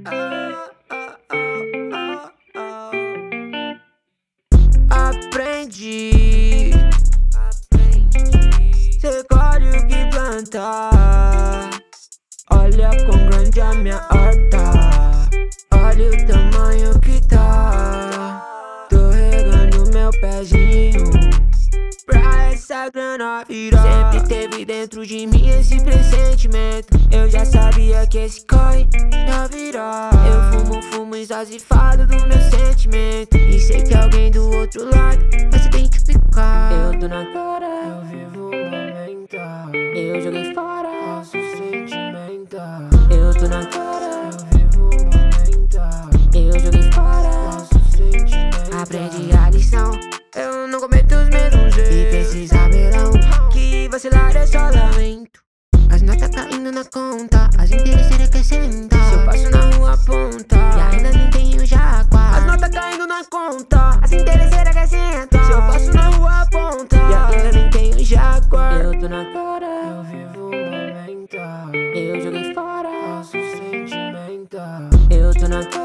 Aprendi, cê colhe o que plantar. Olha quão grande a minha horta, olha o tamanho que tá. Tô regando meu pezinho pra essa grana virar. Sempre teve dentro de mim esse pressentimento. Eu já sabia que esse corre ia virar. Eu fumo exasifado do meu sentimento, e sei que alguém do outro lado vai se identificar. Eu tô na cara, eu vivo o momento. Eu joguei fora falso sentimental. Eu tô na cara, eu vivo o momento. Eu joguei fora falso sentimental. Aprendi a lição, eu não cometo os mesmos erros. E precisa melão, que vacilar é só lamento. As notas caindo na conta, as interesseiras quer sentar. Se eu passo na rua aponta, e ainda nem tenho jaguar. As notas caindo na conta, as interesseiras quer sentar. Se eu passo na rua aponta, e ainda nem tenho jaguar. Eu tô na cara, eu vivo o momento. Eu joguei fora falso sentimental. Eu tô na cara.